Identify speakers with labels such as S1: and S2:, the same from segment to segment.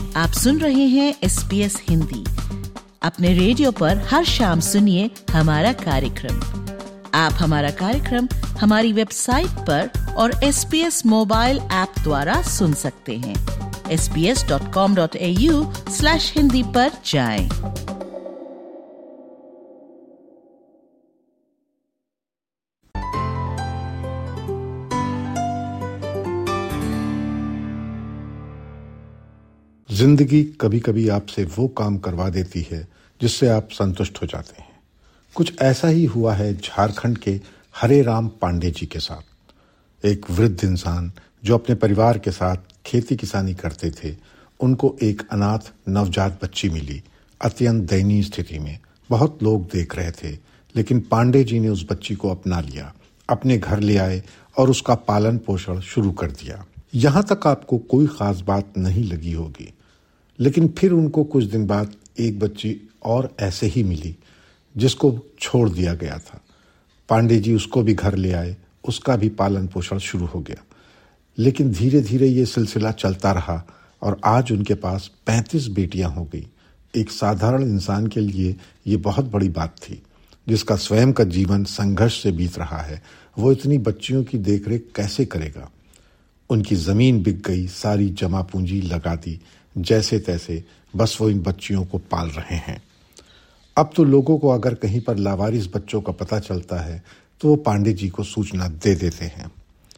S1: आप सुन रहे हैं SBS हिंदी। अपने रेडियो पर हर शाम सुनिए हमारा कार्यक्रम। आप हमारा कार्यक्रम हमारी वेबसाइट पर और SBS मोबाइल ऐप द्वारा सुन सकते हैं। sbs.com.au/hindi पर जाएं।
S2: जिंदगी कभी कभी आपसे वो काम करवा देती है जिससे आप संतुष्ट हो जाते हैं। कुछ ऐसा ही हुआ है झारखंड के हरे राम पांडे जी के साथ। एक वृद्ध इंसान जो अपने परिवार के साथ खेती किसानी करते थे, उनको एक अनाथ नवजात बच्ची मिली। अत्यंत दयनीय स्थिति में बहुत लोग देख रहे थे, लेकिन पांडे जी ने उस बच्ची को अपना लिया, अपने घर ले आए और उसका पालन पोषण शुरू कर दिया। यहाँ तक आपको कोई खास बात नहीं लगी होगी, लेकिन फिर उनको कुछ दिन बाद एक बच्ची और ऐसे ही मिली जिसको छोड़ दिया गया था। पांडे जी उसको भी घर ले आए, उसका भी पालन पोषण शुरू हो गया। लेकिन धीरे धीरे ये सिलसिला चलता रहा और आज उनके पास 35 बेटियां हो गई। एक साधारण इंसान के लिए ये बहुत बड़ी बात थी, जिसका स्वयं का जीवन संघर्ष से बीत रहा है। वो इतनी बच्चियों की देखरेख कैसे करेगा? उनकी जमीन बिक गई, सारी जमा पूंजी लगा दी, जैसे तैसे बस वो इन बच्चियों को पाल रहे हैं। अब तो लोगों को अगर कहीं पर लावारिस बच्चों का पता चलता है तो वो पांडे जी को सूचना दे देते हैं।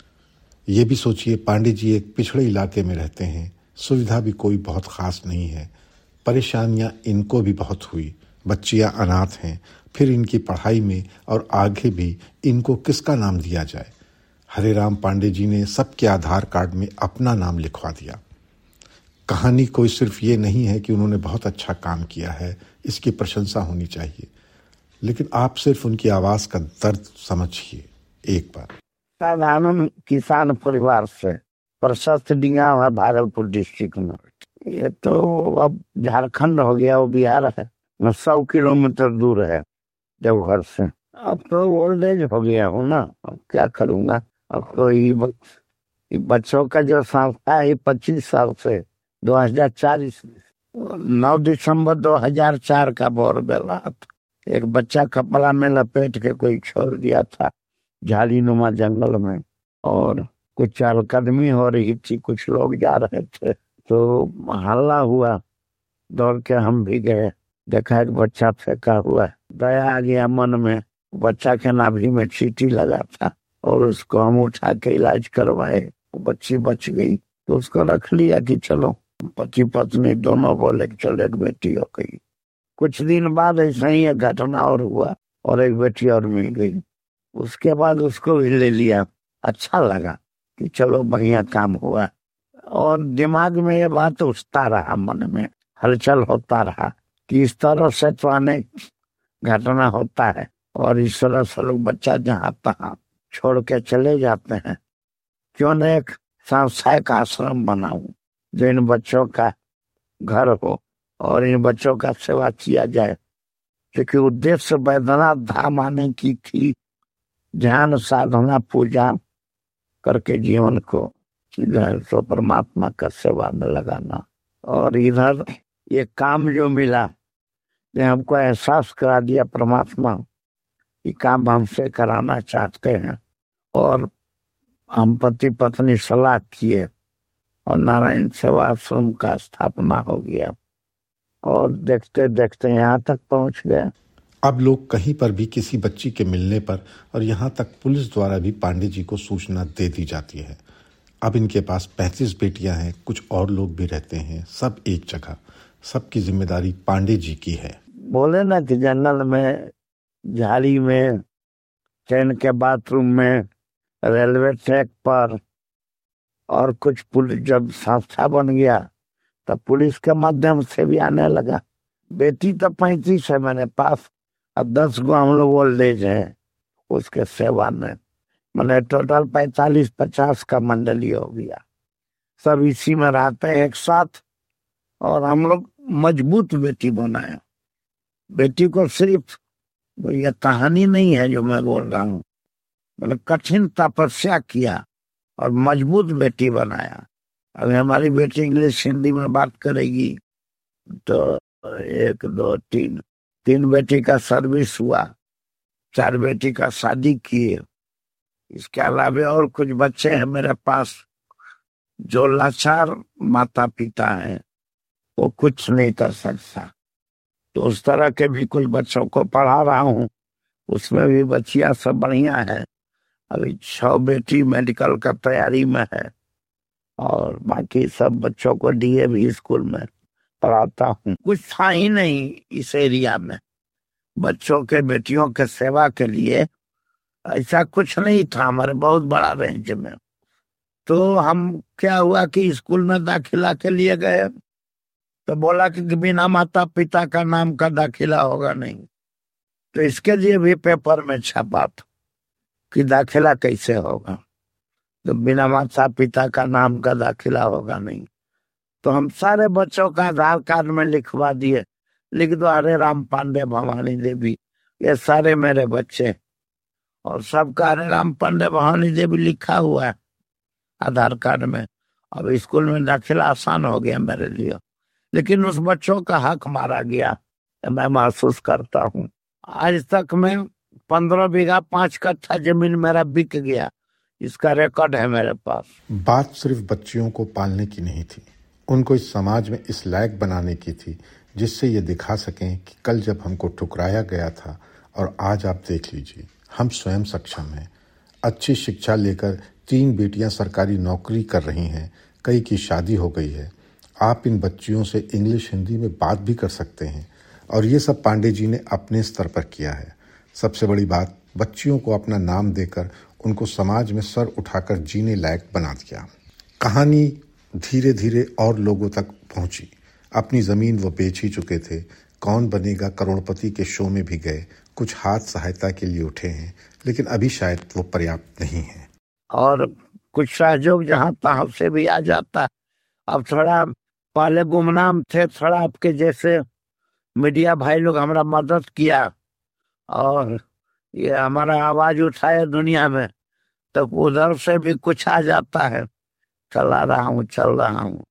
S2: ये भी सोचिए, पांडे जी एक पिछड़े इलाके में रहते हैं, सुविधा भी कोई बहुत खास नहीं है। परेशानियां इनको भी बहुत हुई। बच्चियां अनाथ हैं, फिर इनकी पढ़ाई में और आगे भी इनको किसका नाम दिया जाए? हरे राम पांडे जी ने सबके आधार कार्ड में अपना नाम लिखवा दिया। कहानी कोई सिर्फ ये नहीं है कि उन्होंने बहुत अच्छा काम किया है, इसकी प्रशंसा होनी चाहिए, लेकिन आप सिर्फ उनकी आवाज का दर्द समझिए एक बार।
S3: साधारण किसान परिवार से प्रशस्त डिंगा है भागलपुर डिस्ट्रिक्ट में। ये तो अब झारखंड हो गया, वो बिहार है, 100 किलोमीटर दूर है देवघर से। अब तो ओल्ड एज हो गया हूँ ना, अब क्या करूँगा। अब तो ये बच्चों का जो संस्था है 25 साल से 2004 9 दिसंबर 2004 का बोरबेला एक बच्चा कपड़ा में लपेट के कोई छोड़ दिया था झाड़ी नुमा जंगल में, और कुछ चहलकदमी हो रही थी, कुछ लोग जा रहे थे तो हल्ला हुआ। दौड़ के हम भी गए, देखा एक बच्चा फेंका हुआ है। दया आ गया मन में, बच्चा के नाभि में चींटी लगा था और उसको हम उठा के इलाज करवाए। बच्ची बच गई तो उसको रख लिया कि चलो। पति पत्नी दोनों बोले चलो, एक बेटी हो गई। कुछ दिन बाद ऐसा ही एक घटना और हुआ और एक बेटी और मिल गई। उसके बाद उसको भी ले लिया। अच्छा लगा कि चलो बढ़िया काम हुआ, और दिमाग में ये बात उठता रहा, मन में हलचल होता रहा कि इस तरह से तो अनेक घटना होता है और इस तरह से लोग बच्चा जहाँ तहाँ छोड़ के चले जाते हैं। क्यों न एक सामुदायिक आश्रम बनाऊं जो इन बच्चों का घर हो और इन बच्चों का सेवा किया जाए, क्योंकि उद्देश्य वैद्यनाथ धाम आने की थी। ध्यान साधना पूजा करके जीवन को तो परमात्मा का सेवा में लगाना। और इधर ये काम जो मिला, ये हमको एहसास करा दिया परमात्मा ये काम हमसे कराना चाहते हैं, और हम पति पत्नी सलाह किए और नारायण सेवा आश्रम का स्थापना हो गया और देखते देखते यहाँ तक पहुँच गए।
S2: अब लोग कहीं पर भी किसी बच्ची के मिलने पर और यहाँ तक पुलिस द्वारा भी पांडे जी को सूचना दे दी जाती है। अब इनके पास 35 बेटियां हैं, कुछ और लोग भी रहते हैं, सब एक जगह। सबकी जिम्मेदारी पांडे जी की है।
S3: बोले ना कि जंगल में, झाड़ी में, ट्रेन के बाथरूम में, रेलवे ट्रैक पर, और कुछ पुलिस जब संस्था बन गया तब पुलिस के माध्यम से भी आने लगा। बेटी तो 35 है मेरे पास, अब 10 गो हम लोग ओल्ड एज है उसके सेवा में। मैंने टोटल 45-50 का मंडली हो गया। सब इसी में रहते हैं एक साथ, और हम लोग मजबूत बेटी बनाया। बेटी को सिर्फ ये कहानी नहीं है जो मैं बोल रहा हूँ, मतलब कठिन तपस्या किया और मजबूत बेटी बनाया। अभी हमारी बेटी इंग्लिश हिंदी में बात करेगी तो 1 2 3 बेटी का सर्विस हुआ, 4 बेटी का शादी किए। इसके अलावा और कुछ बच्चे हैं मेरे पास जो लाचार माता पिता हैं, वो कुछ नहीं कर सकता। तो उस तरह के भी कुछ बच्चों को पढ़ा रहा हूँ, उसमें भी बच्चियां सब बढ़िया है। अभी 6 बेटी मेडिकल का तैयारी में है और बाकी सब बच्चों को DAV स्कूल में पढ़ाता हूँ। कुछ था ही नहीं इस एरिया में बच्चों के बेटियों के सेवा के लिए, ऐसा कुछ नहीं था हमारे बहुत बड़ा रेंज में। तो हम क्या हुआ कि स्कूल में दाखिला के लिए गए तो बोला कि बिना माता पिता का नाम का दाखिला होगा नहीं। तो इसके लिए भी पेपर में छपा था कि दाखिला कैसे होगा, तो बिना माता पिता का नाम का दाखिला होगा नहीं। तो हम सारे बच्चों का आधार कार्ड में लिखवा दिए, लिख दो हरे राम पांडे भवानी देवी, ये सारे मेरे बच्चे, और सबका हरे राम पांडे भवानी देवी लिखा हुआ है आधार कार्ड में। अब स्कूल में दाखिला आसान हो गया मेरे लिए, लेकिन उस बच्चों का हक मारा गया, मैं महसूस करता हूँ। आज तक मैं 15 बीघा 5 कट्ठा जमीन मेरा बिक गया, इसका रिकॉर्ड है मेरे पास।
S2: बात सिर्फ बच्चियों को पालने की नहीं थी, उनको इस समाज में इस लायक बनाने की थी जिससे ये दिखा सकें कि कल जब हमको ठुकराया गया था और आज आप देख लीजिए हम स्वयं सक्षम हैं। अच्छी शिक्षा लेकर 3 बेटियां सरकारी नौकरी कर रही हैं, कई की शादी हो गई है। आप इन बच्चियों से इंग्लिश हिंदी में बात भी कर सकते हैं और ये सब पांडे जी ने अपने स्तर पर किया है। सबसे बड़ी बात, बच्चियों को अपना नाम देकर उनको समाज में सर उठाकर जीने लायक बना दिया। कहानी धीरे धीरे और लोगों तक पहुंची। अपनी जमीन वो बेच ही चुके थे, कौन बनेगा करोड़पति के शो में भी गए, कुछ हाथ सहायता के लिए उठे हैं, लेकिन अभी शायद वो पर्याप्त नहीं है।
S3: और कुछ सहयोग जहाँ तहाँ से भी आ जाता। अब थोड़ा पहले गुमनाम थे, थोड़ा आपके जैसे मीडिया भाई लोग हमारा मदद किया और ये हमारा आवाज उठाया दुनिया में, तो उधर से भी कुछ आ जाता है। चल रहा हूँ,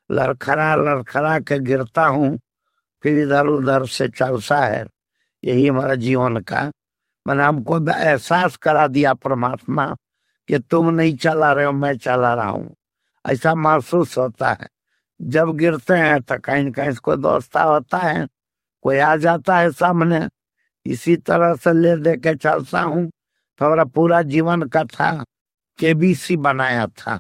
S3: लड़खड़ा के गिरता हूँ, फिर इधर उधर से चलता है। यही हमारा जीवन का, मैंने हमको एहसास करा दिया परमात्मा कि तुम नहीं चला रहे हो, मैं चला रहा हूँ। ऐसा महसूस होता है जब गिरते हैं तो कहीं कहीं को दोस्ता होता है, कोई आ जाता है सामने, इसी तरह से ले दे के चलता हूँ। तो हमारा पूरा जीवन का था KBC बनाया था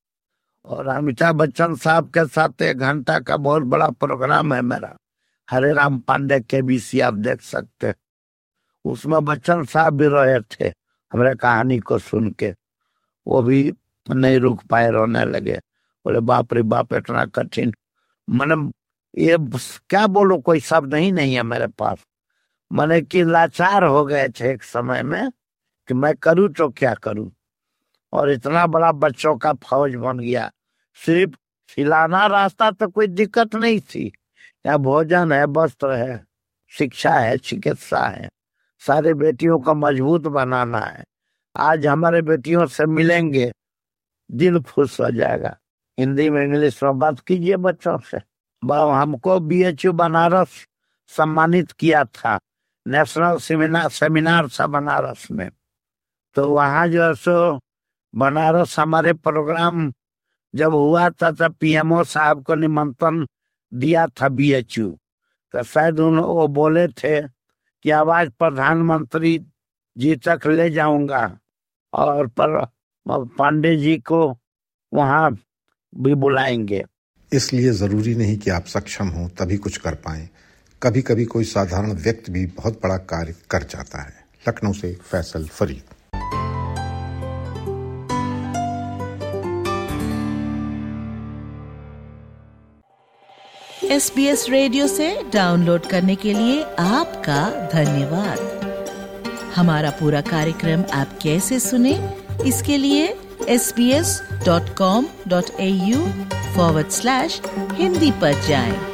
S3: और अमिताभ बच्चन साहब के साथ 1 घंटा का बहुत बड़ा प्रोग्राम है मेरा, हरे राम पांडे KBC, आप देख सकते हैं। उसमें बच्चन साहब भी रहे थे, हमारे कहानी को सुन के वो भी नहीं रुक पाए, रोने लगे, बोले बाप रे बाप इतना कठिन, मैंने ये क्या बोलो, कोई शब्द ही नहीं है मेरे पास। मैंने कि लाचार हो गए थे एक समय में कि मैं करूँ तो क्या करूँ, और इतना बड़ा बच्चों का फौज बन गया। सिर्फ खिलाना रास्ता तो कोई दिक्कत नहीं थी, यहाँ भोजन है, वस्त्र है, शिक्षा है, चिकित्सा है, सारे बेटियों को मजबूत बनाना है। आज हमारे बेटियों से मिलेंगे, दिल खुश हो जाएगा। हिंदी में इंग्लिश में बात कीजिए बच्चों से। हमको BHU बनारस सम्मानित किया था, नेशनल सेमिनार था बनारस में, तो वहाँ जो है सो बनारस हमारे प्रोग्राम जब हुआ था तब PMO साहब को निमंत्रण दिया था BHU, तो शायद वो बोले थे कि आवाज प्रधानमंत्री जी तक ले जाऊंगा और पांडे जी को वहाँ भी बुलाएंगे।
S2: इसलिए जरूरी नहीं कि आप सक्षम हो तभी कुछ कर पाएं, कभी कभी कोई साधारण व्यक्ति भी बहुत बड़ा कार्य कर जाता है। लखनऊ से फैसल फरीद।
S1: SBS रेडियो से डाउनलोड करने के लिए आपका धन्यवाद। हमारा पूरा कार्यक्रम आप कैसे सुने, इसके लिए sbs.com.au/Hindi पर जाएं।